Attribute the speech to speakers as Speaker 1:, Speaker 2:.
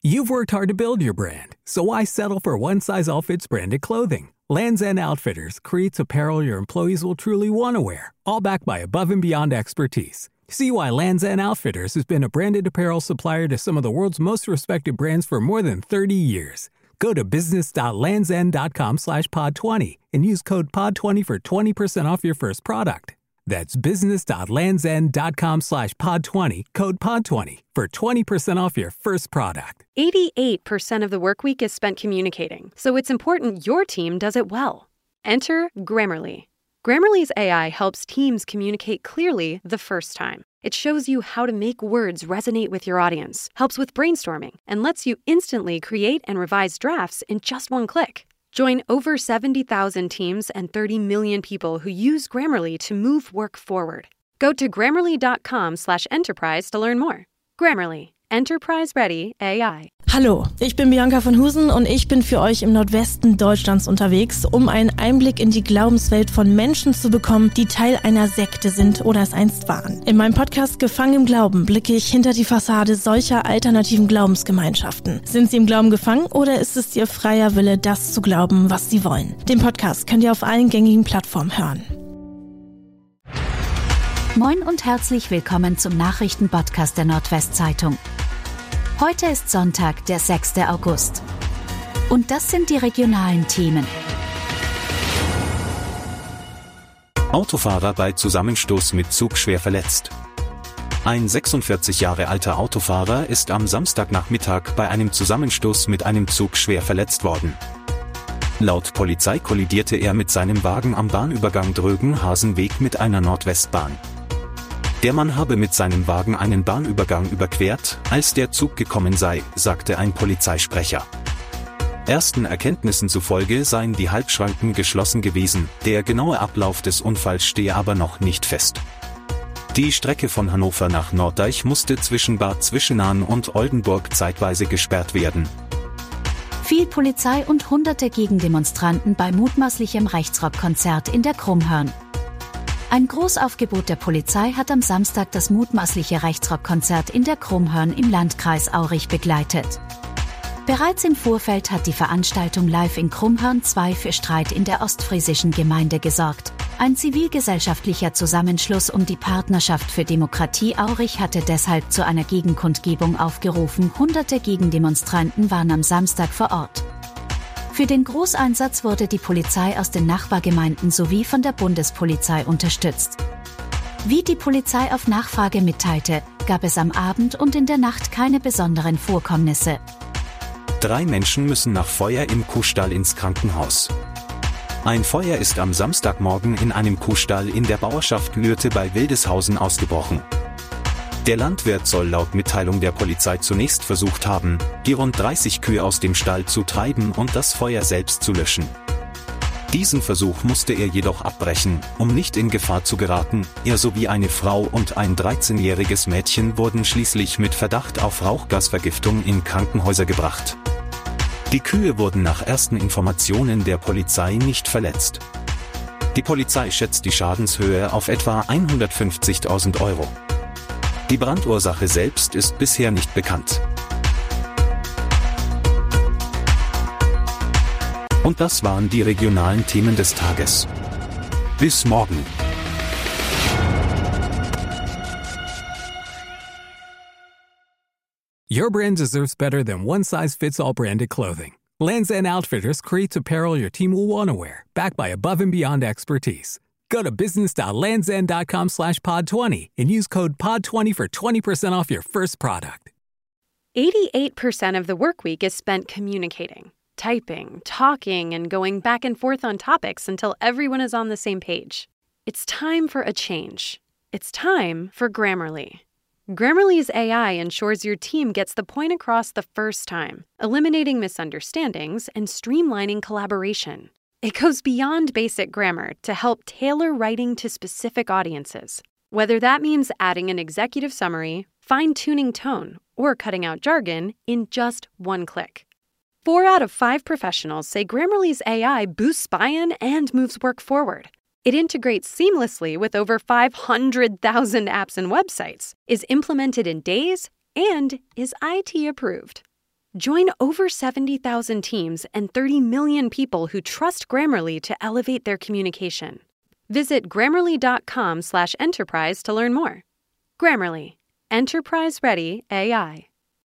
Speaker 1: You've worked hard to build your brand, so why settle for one-size-all-fits branded clothing? Lands' End Outfitters creates apparel your employees will truly want to wear, all backed by above-and-beyond expertise. See why Lands' End Outfitters has been a branded apparel supplier to some of the world's most respected brands for more than 30 years. Go to business.landsend.com/pod20 and use code POD20 for 20% off your first product. That's business.landsend.com/pod20, code POD20 for 20% off your first product.
Speaker 2: 88% of the work week is spent communicating, so it's important your team does it well. Enter Grammarly. Grammarly's AI helps teams communicate clearly the first time. It shows you how to make words resonate with your audience, helps with brainstorming, and lets you instantly create and revise drafts in just one click. Join over 70,000 teams and 30 million people who use Grammarly to move work forward. Go to grammarly.com/enterprise to learn more. Grammarly. Enterprise-ready AI.
Speaker 3: Hallo, ich bin Bianca von Husen und ich bin für euch im Nordwesten Deutschlands unterwegs, um einen Einblick in die Glaubenswelt von Menschen zu bekommen, die Teil einer Sekte sind oder es einst waren. In meinem Podcast Gefangen im Glauben blicke ich hinter die Fassade solcher alternativen Glaubensgemeinschaften. Sind sie im Glauben gefangen oder ist es ihr freier Wille, das zu glauben, was sie wollen? Den Podcast könnt ihr auf allen gängigen Plattformen hören.
Speaker 4: Moin und herzlich willkommen zum Nachrichtenpodcast der Nordwestzeitung. Heute ist Sonntag, der 6. August. Und das sind die regionalen Themen.
Speaker 5: Autofahrer bei Zusammenstoß mit Zug schwer verletzt. Ein 46 Jahre alter Autofahrer ist am Samstagnachmittag bei einem Zusammenstoß mit einem Zug schwer verletzt worden. Laut Polizei kollidierte er mit seinem Wagen am Bahnübergang Drögen-Hasenweg mit einer Nordwestbahn. Der Mann habe mit seinem Wagen einen Bahnübergang überquert, als der Zug gekommen sei, sagte ein Polizeisprecher. Ersten Erkenntnissen zufolge seien die Halbschranken geschlossen gewesen, der genaue Ablauf des Unfalls stehe aber noch nicht fest. Die Strecke von Hannover nach Norddeich musste zwischen Bad Zwischenahn und Oldenburg zeitweise gesperrt werden.
Speaker 4: Viel Polizei und hunderte Gegendemonstranten bei mutmaßlichem Rechtsrockkonzert in der Krummhörn. Ein Großaufgebot der Polizei hat am Samstag das mutmaßliche Rechtsrockkonzert in der Krummhörn im Landkreis Aurich begleitet. Bereits im Vorfeld hat die Veranstaltung live in Krummhörn 2 für Streit in der ostfriesischen Gemeinde gesorgt. Ein zivilgesellschaftlicher Zusammenschluss um die Partnerschaft für Demokratie Aurich hatte deshalb zu einer Gegenkundgebung aufgerufen. Hunderte Gegendemonstranten waren am Samstag vor Ort. Für den Großeinsatz wurde die Polizei aus den Nachbargemeinden sowie von der Bundespolizei unterstützt. Wie die Polizei auf Nachfrage mitteilte, gab es am Abend und in der Nacht keine besonderen Vorkommnisse.
Speaker 5: 3 Menschen müssen nach Feuer im Kuhstall ins Krankenhaus. Ein Feuer ist am Samstagmorgen in einem Kuhstall in der Bauerschaft Lürte bei Wildeshausen ausgebrochen. Der Landwirt soll laut Mitteilung der Polizei zunächst versucht haben, die rund 30 Kühe aus dem Stall zu treiben und das Feuer selbst zu löschen. Diesen Versuch musste er jedoch abbrechen, um nicht in Gefahr zu geraten. Er sowie eine Frau und ein 13-jähriges Mädchen wurden schließlich mit Verdacht auf Rauchgasvergiftung in Krankenhäuser gebracht. Die Kühe wurden nach ersten Informationen der Polizei nicht verletzt. Die Polizei schätzt die Schadenshöhe auf etwa 150.000 Euro. Die Brandursache selbst ist bisher nicht bekannt. Und das waren die regionalen Themen des Tages. Bis morgen.
Speaker 1: Your brand deserves better than one-size-fits-all branded clothing. Lands' End Outfitters creates apparel your team will want to wear, backed by above-and-beyond expertise. Go to business.landsend.com/pod20 and use code POD20 for 20% off your first product.
Speaker 2: 88% of the work week is spent communicating, typing, talking, and going back and forth on topics until everyone is on the same page. It's time for a change. It's time for Grammarly. Grammarly's AI ensures your team gets the point across the first time, eliminating misunderstandings and streamlining collaboration. It goes beyond basic grammar to help tailor writing to specific audiences. Whether that means adding an executive summary, fine-tuning tone, or cutting out jargon in just one click. 4 out of 5 professionals say Grammarly's AI boosts buy-in and moves work forward. It integrates seamlessly with over 500,000 apps and websites, is implemented in days, and is IT approved. Join over 70,000 teams and 30 million people who trust Grammarly to elevate their communication. Visit Grammarly.com/enterprise to learn more. Grammarly, enterprise-ready AI.